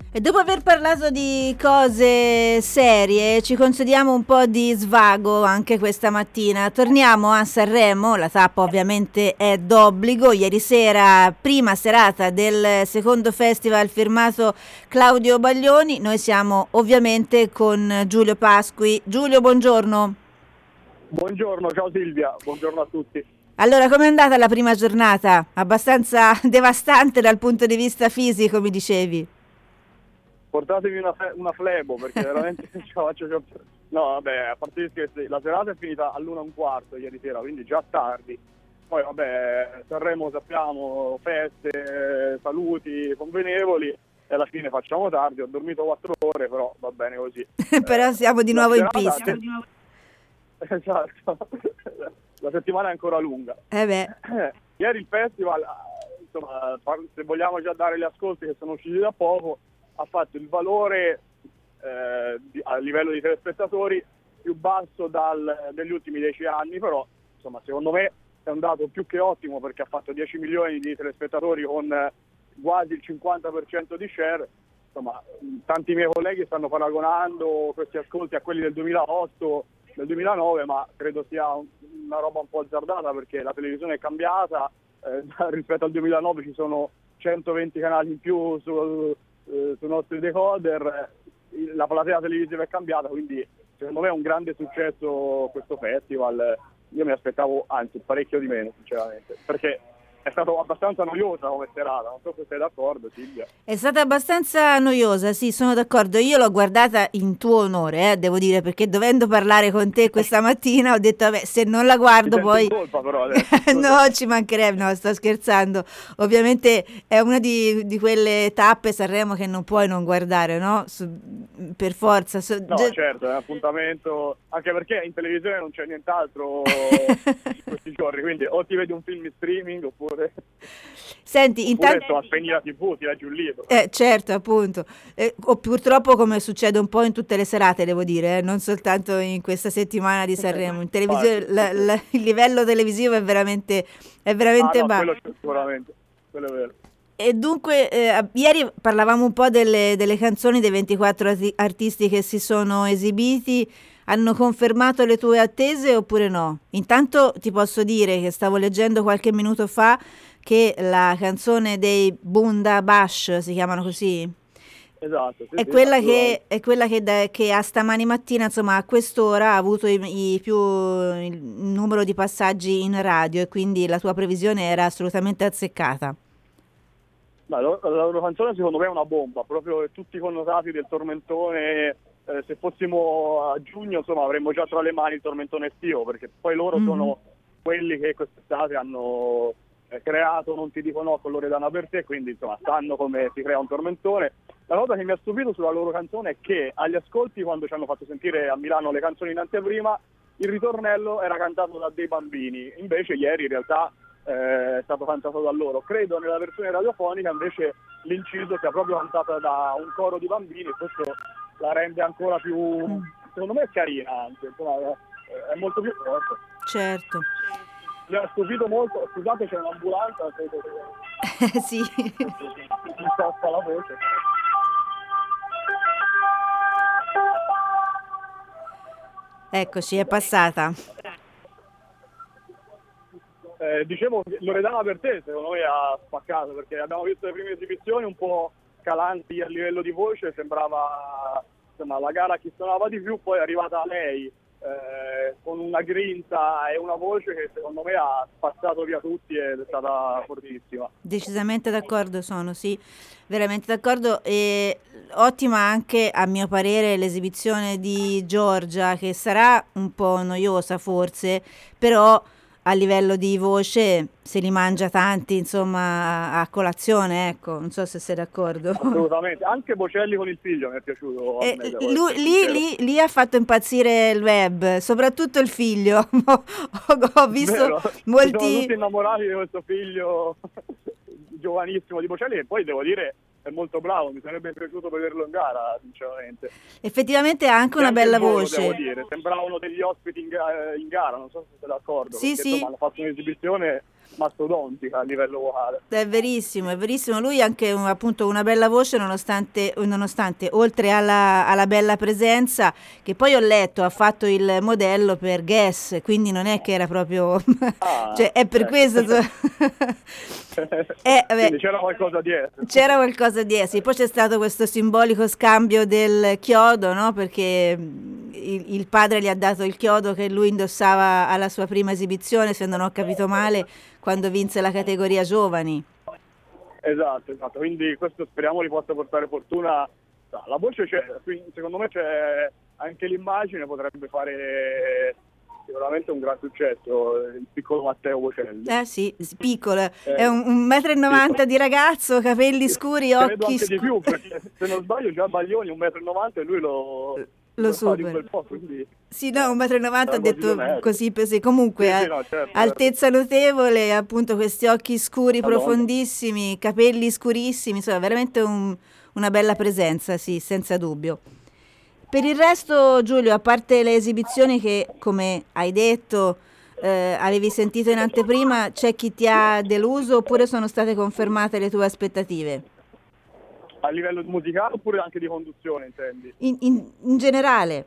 E dopo aver parlato di cose serie, ci concediamo un po' di svago anche questa mattina. Torniamo a Sanremo, la tappa ovviamente è d'obbligo. Ieri sera, prima serata del secondo festival firmato Claudio Baglioni. Noi siamo ovviamente con Giulio Pasqui. Giulio, buongiorno. Buongiorno, ciao Silvia, buongiorno a tutti. Allora, com'è andata la prima giornata? Abbastanza devastante dal punto di vista fisico, mi dicevi. Portatevi una flebo perché veramente ce la faccio. No, vabbè, a parte gli scherzi, la serata è finita all'1:15 ieri sera, quindi già tardi. Poi vabbè, Sanremo sappiamo, feste, saluti convenevoli e alla fine facciamo tardi, ho dormito 4 ore, però va bene così. Però siamo di nuovo in pista. Esatto, la settimana è ancora lunga. Ieri il festival, insomma, se vogliamo già dare gli ascolti che sono usciti da poco, ha fatto il valore a livello di telespettatori più basso degli ultimi 10 anni, però insomma secondo me è un dato più che ottimo perché ha fatto 10 milioni di telespettatori con quasi il 50% di share. Insomma, tanti miei colleghi stanno paragonando questi ascolti a quelli del 2008, del 2009, ma credo sia una roba un po' azzardata perché la televisione è cambiata, rispetto al 2009 ci sono 120 canali in più sui nostri decoder, la platea televisiva è cambiata, quindi secondo me è un grande successo questo festival. Io mi aspettavo anzi parecchio di meno, sinceramente, perché è stato abbastanza noiosa come serata, non so se sei d'accordo, Silvia. È stata abbastanza noiosa, sì, sono d'accordo. Io l'ho guardata in tuo onore, devo dire, perché dovendo parlare con te questa mattina ho detto, vabbè, se non la guardo poi... in colpa però adesso. No, ci mancherebbe, no, sto scherzando. Ovviamente è una di quelle tappe Sanremo che non puoi non guardare, no? Per forza. No, certo, è un appuntamento, anche perché in televisione non c'è nient'altro in questi giorni, quindi o ti vedi un film in streaming oppure... Senti, intanto spegni la TV, ti leggi un libro. Certo, appunto. O purtroppo come succede un po' in tutte le serate, devo dire, non soltanto in questa settimana di Sanremo. In televisione il livello televisivo è veramente basso. Quello sicuramente, quello è vero. E dunque, ieri parlavamo un po' delle canzoni dei 24 artisti che si sono esibiti. Hanno confermato le tue attese oppure no? Intanto ti posso dire che stavo leggendo qualche minuto fa che la canzone dei Bunda Bash, si chiamano così? Esatto, sì, è quella che a stamani mattina, insomma, a quest'ora ha avuto il numero di passaggi in radio e quindi la tua previsione era assolutamente azzeccata. La loro canzone secondo me è una bomba, proprio tutti i connotati del tormentone. Se fossimo a giugno, insomma, avremmo già tra le mani il tormentone estivo, perché poi loro sono quelli che quest'estate hanno creato Non ti dico no con Loredana per te, quindi insomma sanno come si crea un tormentone. La cosa che mi ha stupito sulla loro canzone è che agli ascolti, quando ci hanno fatto sentire a Milano le canzoni in anteprima, il ritornello era cantato da dei bambini, invece ieri in realtà è stato cantato da loro. Credo nella versione radiofonica invece l'inciso sia proprio cantata da un coro di bambini, e questo la rende ancora più, secondo me è carina anche, insomma, è molto più forte. Certo. Mi ha stupito molto, scusate c'è un'ambulanza, credo che... Sì. Mi stoppa la voce. Eccoci, è passata. Dicevo, Loredana per te secondo me ha spaccato, perché abbiamo visto le prime esibizioni un po' calanti a livello di voce, sembrava insomma la gara chi suonava di più, poi è arrivata lei con una grinta e una voce che secondo me ha spazzato via tutti ed è stata fortissima. Decisamente d'accordo sono, sì, veramente d'accordo. E ottima anche a mio parere l'esibizione di Giorgia, che sarà un po' noiosa forse, però a livello di voce se li mangia tanti, insomma, a colazione, ecco, non so se sei d'accordo. Assolutamente, anche Bocelli con il figlio mi è piaciuto. Lì ha fatto impazzire il web, soprattutto il figlio. Ho visto molti... Sono tutti innamorati di questo figlio giovanissimo di Bocelli, che poi devo dire è molto bravo, mi sarebbe piaciuto vederlo in gara, sinceramente. Effettivamente ha anche una bella voce. Devo dire, sembravano degli ospiti in gara, non so se siete d'accordo. Sì, perché, sì. Insomma, hanno fatto un'esibizione mastodontica a livello vocale. È verissimo, lui ha anche appunto una bella voce nonostante oltre alla bella presenza, che poi ho letto ha fatto il modello per Guess, quindi non è che era proprio cioè è per questo quindi c'era qualcosa dietro. Sì, poi c'è stato questo simbolico scambio del chiodo, no? Perché il padre gli ha dato il chiodo che lui indossava alla sua prima esibizione, se non ho capito male, quando vinse la categoria giovani. Esatto, quindi questo speriamo gli possa portare fortuna. La voce c'è, secondo me c'è anche l'immagine, potrebbe fare sicuramente un gran successo il piccolo Matteo Bocelli. Sì, piccolo, è 1,90 m di ragazzo, capelli scuri, occhi scuri. Di più, perché se non sbaglio già Baglioni 1,90 m e lui lo supera. Sì, no, 1,90 m ha detto così, comunque certo, altezza notevole, appunto questi occhi scuri profondissimi, capelli scurissimi, insomma veramente una bella presenza, sì, senza dubbio. Per il resto, Giulio, a parte le esibizioni che, come hai detto, avevi sentito in anteprima, c'è chi ti ha deluso oppure sono state confermate le tue aspettative? A livello musicale oppure anche di conduzione, intendi? In generale.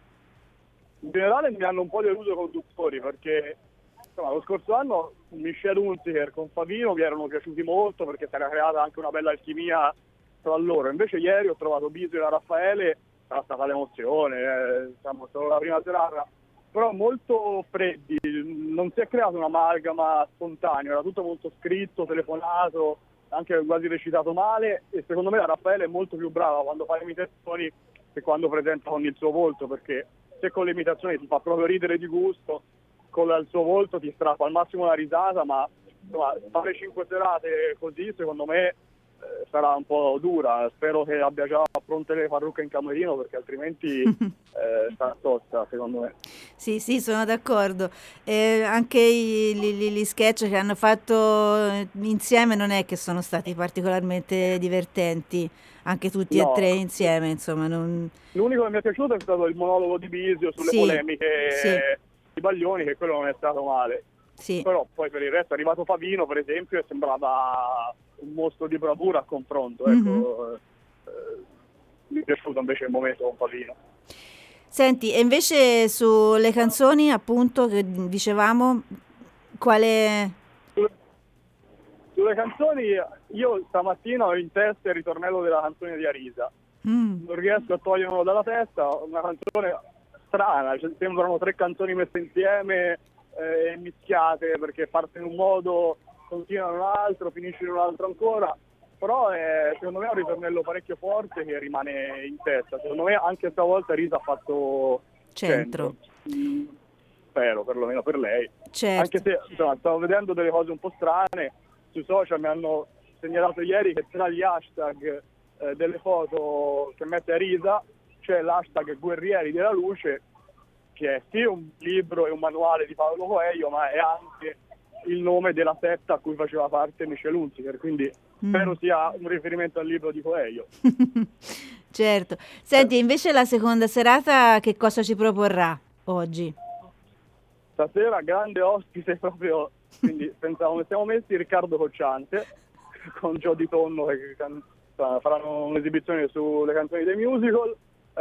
In generale mi hanno un po' deluso i conduttori, perché insomma, lo scorso anno Michel Hunziker con Favino mi erano piaciuti molto perché si era creata anche una bella alchimia tra loro. Invece ieri ho trovato Bisio e Raffaele, sarà stata l'emozione, solo la prima serata, però molto freddi, non si è creato un'amalgama spontanea, era tutto molto scritto, telefonato, anche quasi recitato male, e secondo me la Raffaele è molto più brava quando fa le imitazioni che quando presenta con il suo volto, perché se con le imitazioni ti fa proprio ridere di gusto, con il suo volto ti strappa al massimo la risata, ma insomma, fare 5 serate così secondo me sarà un po' dura. Spero che abbia già pronte le parrucche in camerino, perché altrimenti sarà tosta secondo me. Sì, sono d'accordo. Anche gli sketch che hanno fatto insieme non è che sono stati particolarmente divertenti, anche tutti e tre insieme, insomma. L'unico che mi è piaciuto è stato il monologo di Bisio sulle polemiche di Baglioni, che quello non è stato male. Sì. Però poi per il resto è arrivato Favino, per esempio, e sembrava un mostro di bravura a confronto. Ecco, mi è piaciuto invece il momento con Favino. Senti, e invece sulle canzoni, appunto, che dicevamo, quale... Sulle canzoni, io stamattina ho in testa il ritornello della canzone di Arisa. Non riesco a toglierlo dalla testa, una canzone strana, cioè, sembrano 3 canzoni messe insieme e mischiate, perché parte in un modo, continua in un altro, finisce in un altro ancora, però secondo me è un ritornello parecchio forte che rimane in testa. Secondo me anche stavolta Risa ha fatto centro. Spero, perlomeno per lei. Certo. Anche se insomma, stavo vedendo delle cose un po' strane sui social, mi hanno segnalato ieri che tra gli hashtag delle foto che mette a Risa c'è l'hashtag Guerrieri della Luce, che è sì un libro e un manuale di Paolo Coelho, ma è anche il nome della setta a cui faceva parte Michel Hunziker, quindi spero sia un riferimento al libro di Coelho. Certo. Senti, invece la seconda serata che cosa ci proporrà oggi? Stasera grande ospite proprio, quindi pensavo come siamo messi, Riccardo Cocciante con Gio Di Tonno che faranno un'esibizione sulle canzoni dei musical.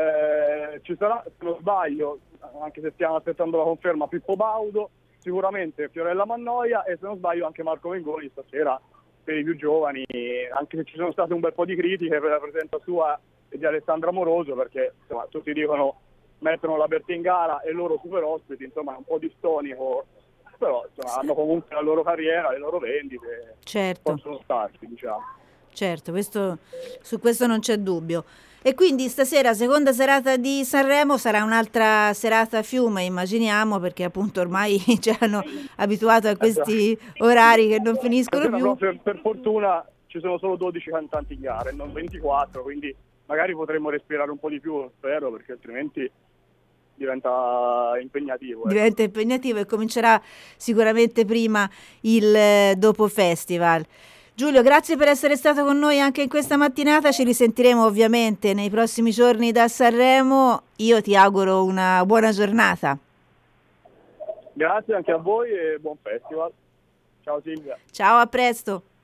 Ci sarà, se non sbaglio, anche se stiamo aspettando la conferma, Pippo Baudo, sicuramente Fiorella Mannoia e se non sbaglio anche Marco Mengoni stasera per i più giovani, anche se ci sono state un bel po' di critiche per la presenza sua e di Alessandra Moroso, perché insomma tutti dicono mettono la Berti in gara e loro super ospiti, insomma è un po' distonico, però insomma, hanno comunque la loro carriera, le loro vendite, certo. Possono starci, diciamo. Certo, su questo non c'è dubbio. E quindi stasera, seconda serata di Sanremo, sarà un'altra serata a fiume, immaginiamo, perché appunto ormai ci hanno abituato a questi orari che non finiscono più. Per fortuna ci sono solo 12 cantanti in gara, non 24, quindi magari potremmo respirare un po' di più, spero, perché altrimenti diventa impegnativo. Diventa impegnativo e comincerà sicuramente prima il dopo festival. Giulio, grazie per essere stato con noi anche in questa mattinata, ci risentiremo ovviamente nei prossimi giorni da Sanremo, io ti auguro una buona giornata. Grazie anche a voi e buon festival. Ciao Silvia. Ciao, a presto.